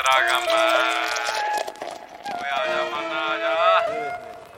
ਤੇਰਾ ਕੰਮ ਓਏ ਆ ਜਾ ਮਨ ਆ ਜਾ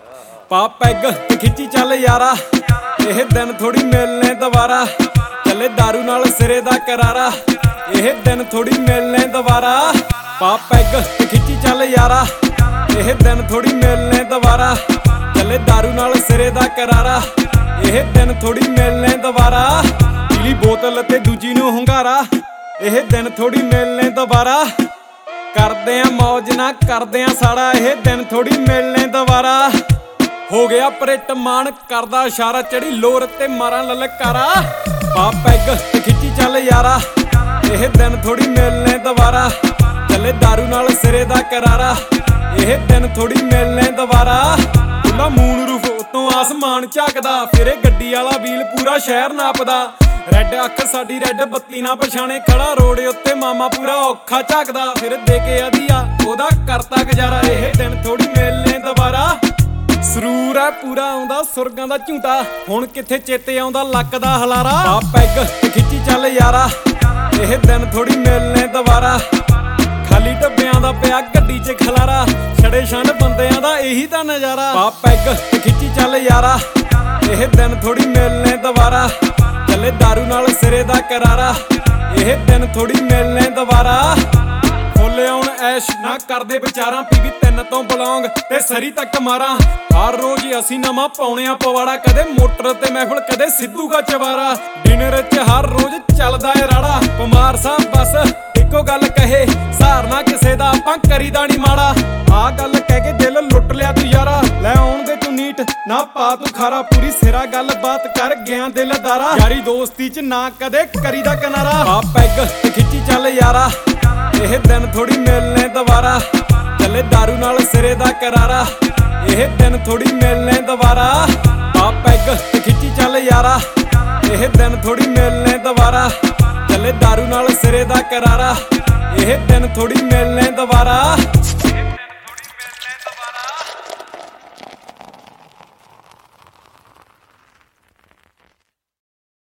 ਪਾ ਪੈਗ ਤੇ ਖਿੱਚੀ ਚੱਲ ਯਾਰਾ ਇਹ ਦਿਨ ਥੋੜੀ ਮਿਲਨੇ ਦੁਬਾਰਾ ਚੱਲੇ दारू ਨਾਲ ਸਿਰੇ ਦਾ ਕਰਾਰਾ ਇਹ ਦਿਨ ਥੋੜੀ ਮਿਲਨੇ ਦੁਬਾਰਾ ਪਾ ਪੈਗ ਤੇ ਖਿੱਚੀ ਚੱਲ ਯਾਰਾ ਇਹ ਦਿਨ ਥੋੜੀ ਮਿਲਨੇ ਦੁਬਾਰਾ ਚੱਲੇ दारू ਨਾਲ ਸਿਰੇ ਦਾ ਕਰਾਰਾ ਇਹ ਦਿਨ ਥੋੜੀ ਮਿਲਨੇ ਦੁਬਾਰਾ ਪੀਲੀ ਬੋਤਲ ਤੇ ਦੂਜੀ ਨੂੰ ਹੁੰਗਾਰਾ ਇਹ ਦਿਨ ਥੋੜੀ ਮਿਲਨੇ ਦੁਬਾਰਾ ਕਰਦੇ ਆ ਮੌਜ ਨਾ ਕਰਦੇ ਆ ਸਾੜਾ ਇਹ ਦਿਨ ਥੋੜੀ ਮਿਲਨੇ ਦੁਬਾਰਾ ਹੋ ਗਿਆ ਪਰੇਟ ਮਾਨ ਕਰਦਾ ਇਸ਼ਾਰਾ ਚੜੀ ਲੋਰ ਤੇ ਮਾਰਾਂ ਲਲਕਾਰਾ ਪਾ ਪੈਗ ਤੇ ਖਿੱਚੀ ਚੱਲ ਯਾਰਾ ਇਹ ਦਿਨ ਥੋੜੀ ਮਿਲਨੇ ਦੁਬਾਰਾ ਚੱਲੇ दारू ਨਾਲ ਸਿਰੇ ਦਾ ਕਰਾਰਾ ਇਹ ਦਿਨ ਥੋੜੀ ਮਿਲਨੇ ਦੁਬਾਰਾ ਉਹਦਾ ਮੂਨ ਰੂਫ ਉਤੋਂ ਆਸਮਾਨ ਝਾਕਦਾ ਫਿਰੇ ਗੱਡੀ ਵਾਲਾ ਵੀਲ ਪੂਰਾ ਸ਼ਹਿਰ ਨਾਪਦਾ ਰੈੱਡ ਅੱਖ ਸਾਡੀ ਰੈੱਡ ਬੱਤੀ ਨਾ ਪਛਾਣੇ ਖੜਾ ਰੋੜੇ ਉੱਤੇ ਮਾਮਾ ਪੂਰਾ ਔਖਾ ਝਾਕਦਾ ਫਿਰ ਦੇ ਕੇ ਆਦੀਆ ਉਹਦਾ ਕਰਤਾ ਗੁਜ਼ਾਰਾ ਇਹ ਦਿਨ ਥੋੜੀ ਮਿਲਨੇ ਦੁਬਾਰਾ ਸਰੂਰ ਹੈ ਪੂਰਾ ਆਉਂਦਾ ਸੁਰਗਾਂ ਦਾ ਝੂਟਾ ਹੁਣ ਕਿੱਥੇ ਚੇਤੇ ਆਉਂਦਾ ਲੱਕ ਦਾ ਹਲਾਰਾ ਆ ਪੈਗ ਤੇ ਖਿੱਚੀ ਚੱਲ ਯਾਰਾ ਇਹ ਦਿਨ ਥੋੜੀ ਮਿਲਨੇ ਦੁਬਾਰਾ ਖਾਲੀ ਡੱਬਿਆਂ ਦਾ ਪਿਆ ਗੱਡੀ 'ਚ ਖਲਾਰਾ ਛੜੇ ਛੰਡ ਬੰਦਿਆਂ ਦਾ ਇਹੀ ਤਾਂ ਨਜ਼ਾਰਾ ਆ ਪੈਗ ਤੇ ਖਿੱਚੀ ਚੱਲ ਯਾਰਾ ਇਹ ਦਿਨ ਥੋੜੀ ਮਿਲਨੇ ਦੁਬਾਰਾ ਚੱਲੇ दारू ਨਾਲ ਸਿਰੇ ਦਾ ਕਰਾਰਾ ਇਹ ਦਿਨ ਥੋੜੀ ਮਿਲਨੇ ਦੁਬਾਰਾ ਫੁੱਲ ਆਉਣ ਐਸ਼ ਨਾ ਕਰਦੇ ਵਿਚਾਰਾਂ ਪੀਵੀ 3 ਤੋਂ ਬਲੌਂਗ ਤੇ ਸਰੀ ਤੱਕ ਮਾਰਾਂ ਹਰ ਰੋਜ਼ ਅਸੀਂ ਨਵਾਂ ਪਾਉਣੇ ਆ ਪਵਾੜਾ ਕਦੇ ਮੋਟਰ ਤੇ ਮਹਿਫਲ ਕਦੇ ਸਿੱਧੂ ਦਾ ਚਵਾਰਾ ਡਿਨਰ 'ਚ ਹਰ ਰੋਜ਼ ਚੱਲਦਾ ਏ ਰਾੜਾ ਕੁਮਾਰ ਸਾਹਿਬ ਬਸ ਇੱਕੋ ਗੱਲ ਕਹੇ ਸਹਾਰਨਾ ਕਿਸੇ ਦਾ ਆਪਾਂ ਕਰੀਦਾ ਨੀ ਮਾੜਾ ਆਹ ਗੱਲ ਕਹਿ ਕੇ ਦਿਲ ਲੁੱਟ ਲਿਆ ਤੂੰ ਯਾਰਾ ਲੈ ਆਉਣ ਦੇ ਤੂੰ ਨੀਟ ਨਾ ਪਾ ਤੂੰ ਖਾਰਾ ਪੂਰੀ ਸਿਰਾ ਗੱਲ ਬਾਤ ਕਰ ਗਿਆ ਦਿਲਦਾਰਾ ਯਾਰੀ ਦੋਸਤੀ 'ਚ ਨਾ ਕਦੇ ਕਰੀਦਾ ਕਿਨਾਰਾ ਆ ਪੈਗ ਤੇ ਖਿੱਚੀ ਚੱਲ ਯਾਰਾ ਇਹ ਦਿਨ ਥੋੜੀ ਮਿਲਨੇ ਦੁਬਾਰਾ ਚੱਲੇ दारू ਨਾਲ ਸਿਰੇ ਦਾ ਕਰਾਰਾ ਇਹ ਦਿਨ ਥੋੜੀ ਮਿਲਨੇ ਦੁਬਾਰਾ ਆ ਪੈਗ ਤੇ ਖਿੱਚੀ ਚੱਲ ਯਾਰਾ ਇਹ ਦਿਨ ਥੋੜੀ ਮਿਲਨੇ ਦੁਬਾਰਾ ਚੱਲੇ दारू ਨਾਲ ਸਿਰੇ ਦਾ ਕਰਾਰਾ ਇਹ ਦਿਨ ਥੋੜੀ ਮਿਲਨੇ ਦੁਬਾਰਾ